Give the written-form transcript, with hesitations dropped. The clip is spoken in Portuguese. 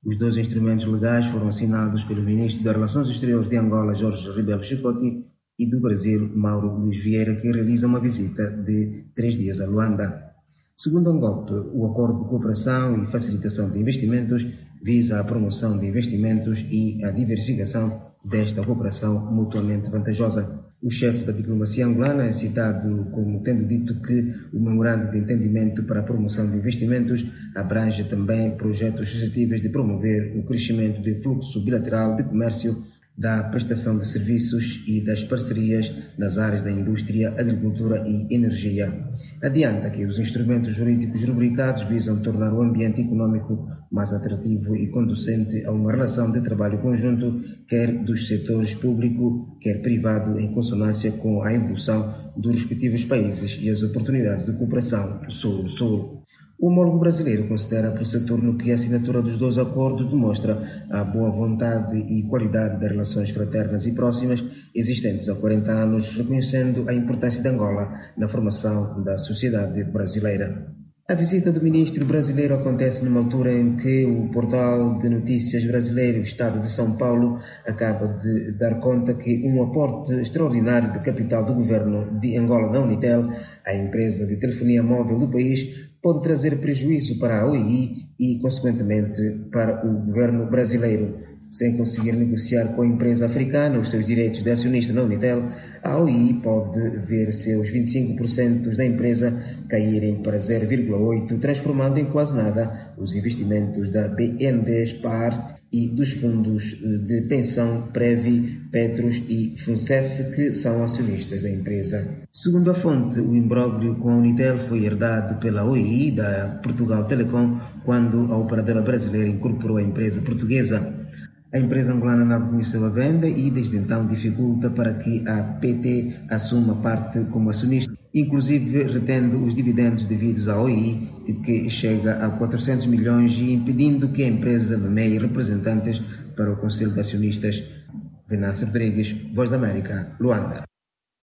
Os dois instrumentos legais foram assinados pelo ministro das Relações Exteriores de Angola, Jorge Rebelo Chicote, e do Brasil, Mauro Luís Vieira, que realiza uma visita de 3 dias a Luanda. Segundo Angope, o acordo de cooperação e facilitação de investimentos visa a promoção de investimentos e a diversificação desta cooperação mutuamente vantajosa. O chefe da diplomacia angolana é citado como tendo dito que o memorando de entendimento para a promoção de investimentos abrange também projetos suscetíveis de promover o crescimento do fluxo bilateral de comércio, da prestação de serviços e das parcerias nas áreas da indústria, agricultura e energia. Adianta que os instrumentos jurídicos rubricados visam tornar o ambiente econômico mais atrativo e conducente a uma relação de trabalho conjunto, quer dos setores público, quer privado, em consonância com a evolução dos respectivos países e as oportunidades de cooperação sul-sul. O homólogo brasileiro considera proceturno que a assinatura dos dois acordos demonstra a boa vontade e qualidade das relações fraternas e próximas existentes há 40 anos, reconhecendo a importância de Angola na formação da sociedade brasileira. A visita do ministro brasileiro acontece numa altura em que o portal de notícias brasileiro Estado de São Paulo acaba de dar conta que um aporte extraordinário de capital do governo de Angola na Unitel, a empresa de telefonia móvel do país, pode trazer prejuízo para a OII e, consequentemente, para o governo brasileiro. Sem conseguir negociar com a empresa africana os seus direitos de acionista na Unitel, a OII pode ver seus 25% da empresa caírem para 0,8%, transformando em quase nada os investimentos da BND Spar e dos fundos de pensão Previ, Petros e Funcef, que são acionistas da empresa. Segundo a fonte, o imbróglio com a Unitel foi herdado pela OII da Portugal Telecom quando a operadora brasileira incorporou a empresa portuguesa. A empresa angolana não reconheceu a venda e desde então dificulta para que a PT assuma parte como acionista, inclusive retendo os dividendos devidos à OII, que chega a 400 milhões, e impedindo que a empresa nomeie representantes para o Conselho de Acionistas. Venâncio Rodrigues, Voz da América, Luanda.